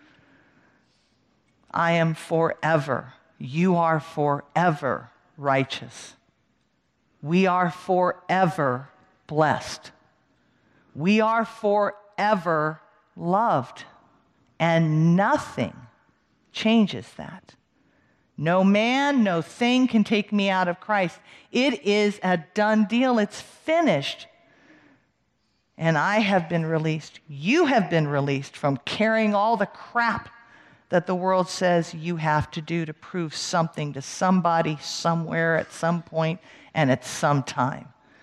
Speaker 3: I am forever, you are forever righteous. We are forever blessed. We are forever loved. And nothing changes that. No man, no thing can take me out of Christ. It is a done deal. It's finished. And I have been released. You have been released from carrying all the crap that the world says you have to do to prove something to somebody, somewhere, at some point, and at some time.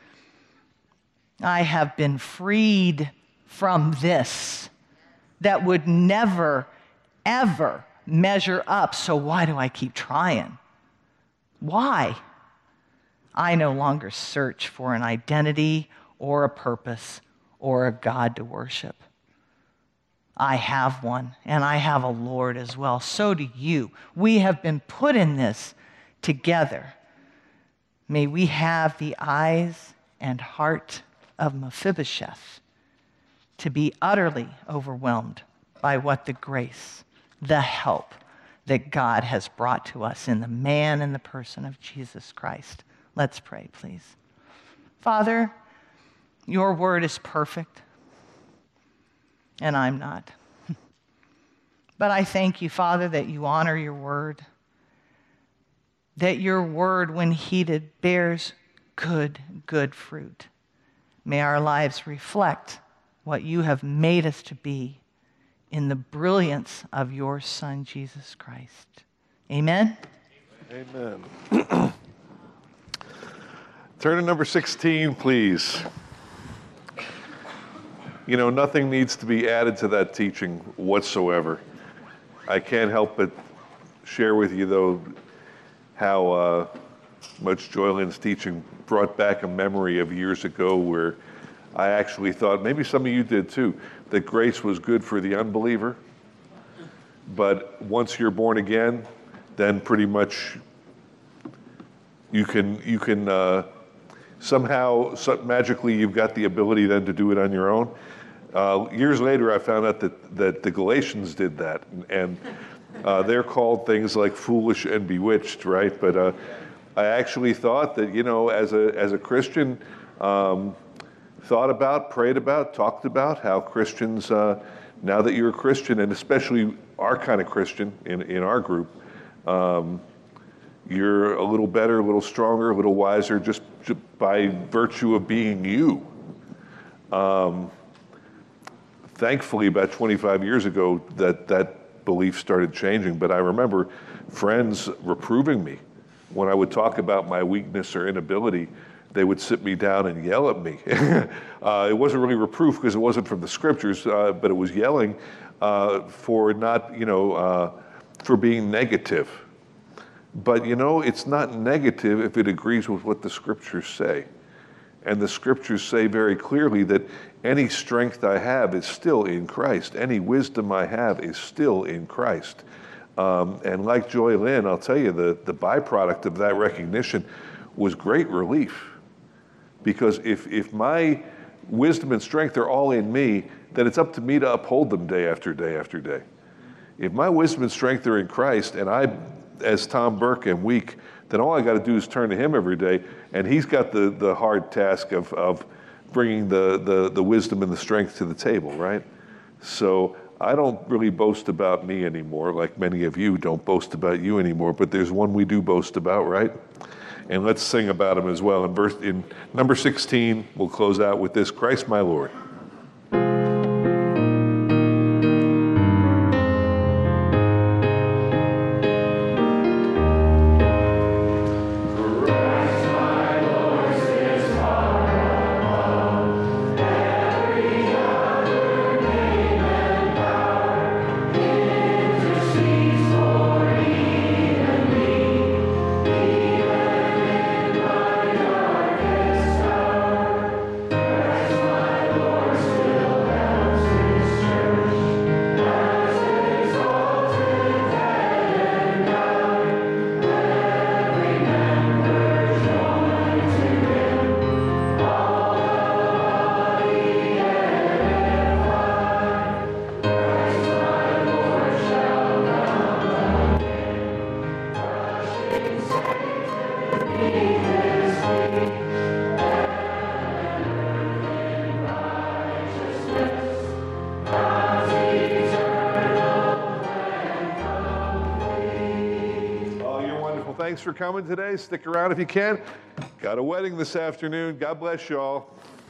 Speaker 3: I have been freed from this that would never, ever measure up. So why do I keep trying? Why? I no longer search for an identity or a purpose or a God to worship. I have one, and I have a Lord as well. So do you. We have been put in this together. May we have the eyes and heart of Mephibosheth to be utterly overwhelmed by what the grace, the help that God has brought to us in the man and the person of Jesus Christ. Let's pray, please. Father, your word is perfect, and I'm not. But I thank you, Father, that you honor your word, that your word, when heeded, bears good fruit. May our lives reflect what you have made us to be in the brilliance of your Son, Jesus Christ. Amen?
Speaker 1: Amen. Turn to number 16, please. You know, nothing needs to be added to that teaching whatsoever. I can't help but share with you, though, how much Joyland's teaching brought back a memory of years ago where I actually thought, maybe some of you did too, that grace was good for the unbeliever. But once you're born again, then pretty much you can somehow, magically, you've got the ability then to do it on your own. Years later, I found out that the Galatians did that, and they're called things like foolish and bewitched, right? But I actually thought that, you know, as a Christian, thought about, prayed about, talked about how Christians, now that you're a Christian, and especially our kind of Christian in our group, you're a little better, a little stronger, a little wiser just by virtue of being you. thankfully, about 25 years ago, that belief started changing. But I remember friends reproving me when I would talk about my weakness or inability. They would sit me down and yell at me. It wasn't really reproof because it wasn't from the scriptures, but it was yelling for not, for being negative. But it's not negative if it agrees with what the scriptures say. And the scriptures say very clearly that any strength I have is still in Christ. Any wisdom I have is still in Christ. And like Joy Lynn, I'll tell you, the byproduct of that recognition was great relief. Because if my wisdom and strength are all in me, then it's up to me to uphold them day after day after day. If my wisdom and strength are in Christ, and I, as Tom Burke, am weak, then all I got to do is turn to him every day, and he's got the hard task of bringing the wisdom and the strength to the table, right? So I don't really boast about me anymore, like many of you don't boast about you anymore, but there's one we do boast about, right? And let's sing about him as well. In number 16, we'll close out with this, Christ my Lord. Thanks for coming today. Stick around if you can. Got a wedding this afternoon. God bless y'all.